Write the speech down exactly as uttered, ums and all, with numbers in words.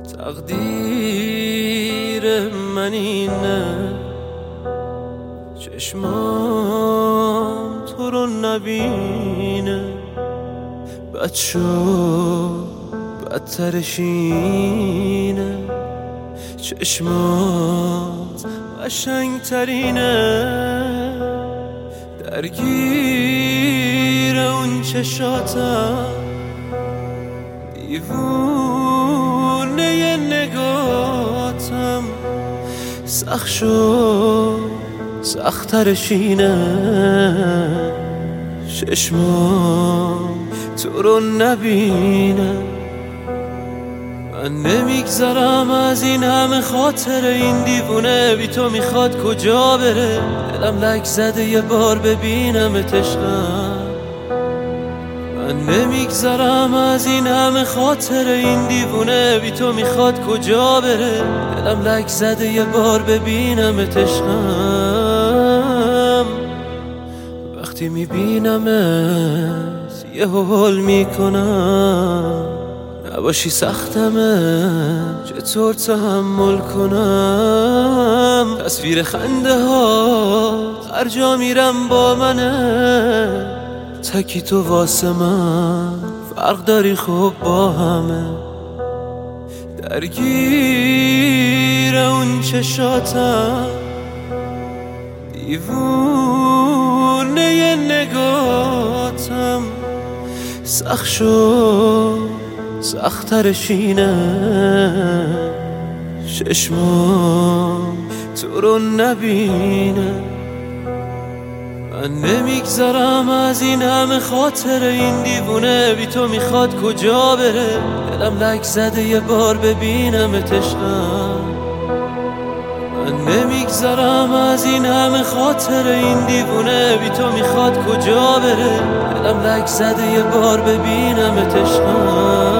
تقدیر من اینه چشمام تو رو نبینه، بد شد بدترش اینه، چشمات قشنگ ترینه، درگیر اون چشاتم، دیوونه نگاتم، سخت شد سخت‌ترش اینه، چشمام تو رو نبینه. من نمیگذرم از این همه خاطر این دیوونه، بی تو میخواد کجا بره، دلم لک زده یه بار ببینمت عشقم. من نمیگذرم از این همه خاطر این دیوونه، بی تو میخواد کجا بره، دلم لک زده یه بار ببینمت عشقم. وقتی میبینمت یه هول میکنم، نباشی سختمه چطور تحمل کنم، تصویر خنده ها هر جا میرم با منه، تکی تو واسه من فرق داری خوب با همه، درگیر اون چشاتم، دیوونه نگاتم، سخت شد سخت‌ترش اینه، چشمام تو رو نبینه. من نمیگذرم از این همه خاطر این دیوونه، بی تو میخواد کجا بره، دلم لک زده یه بار ببینمت عشقم. من نمیگذرم از این همه خاطر این دیوونه، بی تو میخواد کجا بره، دلم لک زده یه بار ببینمت عشقم.